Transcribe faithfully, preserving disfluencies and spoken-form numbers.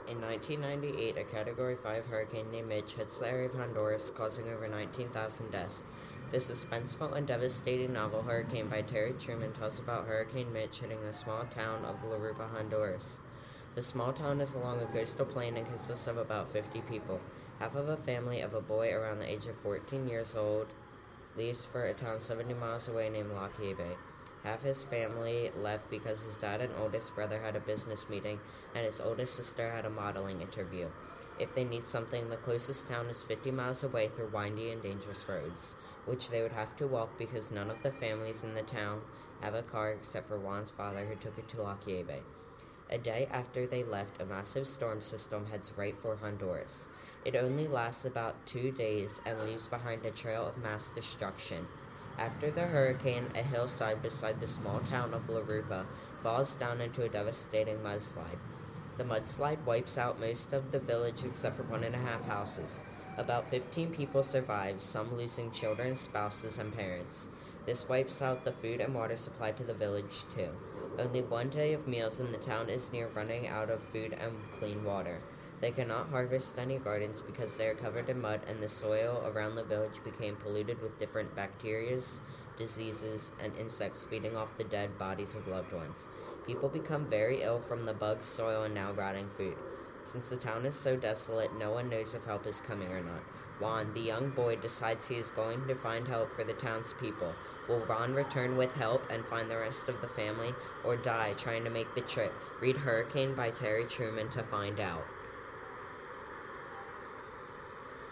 In nineteen ninety-eight, a Category five hurricane named Mitch hits the area of Honduras, causing over nineteen thousand deaths. The suspenseful and devastating novel Hurricane by Terry Truman tells about Hurricane Mitch hitting the small town of La Rupa, Honduras. The small town is along a coastal plain and consists of about fifty people. Half of a family of a boy around the age of fourteen years old leaves for a town seventy miles away named La Ceiba. Half his family left because his dad and oldest brother had a business meeting, and his oldest sister had a modeling interview. If they need something, the closest town is fifty miles away through windy and dangerous roads, which they would have to walk because none of the families in the town have a car except for Juan's father, who took it to La Ceiba. A day after they left, a massive storm system heads right for Honduras. It only lasts about two days and leaves behind a trail of mass destruction. After the hurricane, a hillside beside the small town of La Rupa falls down into a devastating mudslide. The mudslide wipes out most of the village except for one and a half houses. About fifteen people survive, some losing children, spouses, and parents. This wipes out the food and water supply to the village, too. Only one day of meals in the town is near running out of food and clean water. They cannot harvest any gardens because they are covered in mud, and the soil around the village became polluted with different bacteria, diseases, and insects feeding off the dead bodies of loved ones. People become very ill from the bugs, soil, and now rotting food. Since the town is so desolate, no one knows if help is coming or not. Juan, the young boy, decides he is going to find help for the townspeople. Will Ron return with help and find the rest of the family, or die trying to make the trip? Read Hurricane by Terry Truman to find out.